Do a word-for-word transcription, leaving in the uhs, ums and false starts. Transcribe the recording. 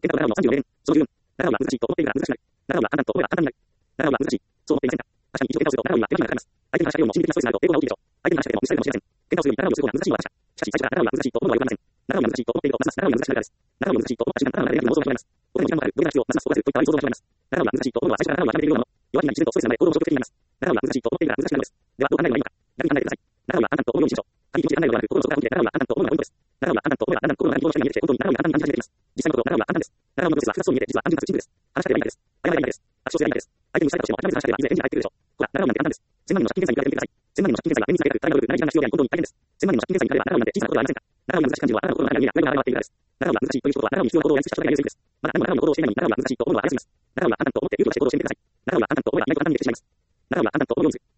検討のさんじゅうよねん、そのじゅうよん、習うは難しいと思っているが難しくない。習うは簡単と思えば簡単になる。習うは難しい。そう思っていませんか。確かに一度検討すると習うには手間暇がかかります。相手に話しかけるのも心理的なストレスがあると抵抗が大きいでしょう。相手に話しかけても無視されるかもしれません。検討するに習うをする方が難しいのは確か。しかし最初から習うは難しいと思うのはよくありません。習うが難しいと思っているとますます習うが難しくなるからです。習うが難しいと思った瞬間、習うがやりたくなる妄想が始まります。僕にも時間もかかる、どれが必要、ますますフォーカスといった悪い想像が始まります。習うが難しいと思うのは最初から習うを諦めているようなもの。弱気な自然とストレスが生まれ行動も消極的になります。習うが難しいと思っているから難しくなるのです。ではどう考えればいいのか。逆に考えてください。習うは簡単と思うようにしましょう。単に気持ちで考えるのではなく、心の底から本気で習うは簡単と思うのがポイントです。習うは簡単と思えばだんだん心の中に行動の仕組みが見えてきて、本当に習うが簡単に感じ始めています。実際のところ習うは簡単です。習うのプロセスは複雑そうに見えて、実は単純かつシンプルです。話しかければいいだけです。謝ればいいだけです。握手をすればいいだけです。相手に無視されたとしても諦めず話しかければいずれエンジンが入ってくるでしょう。ほら、習うなんて簡単です。千万人の借金返済に比べてみてください。千万人の借金返済は年にいちだけで大変な努力、長い時間が必要であり、本当に大変です。千万人の借金返済に比べれば習うなんて小さなことではありませんか。習うが難しい感じは、あなたの心の中には何が回っているからです。習うが難しいということは、習うに必要な行動をやり尽くした人がやりやすいです。まだ何も習うの行動をしていないのに、習うが難しいと思うのは早すぎます。習うが簡単と思って勇気を出して行動をしてみてください。習うが簡単と思えば意外と簡単に見えてしまいます。習うが簡単と思うようにする。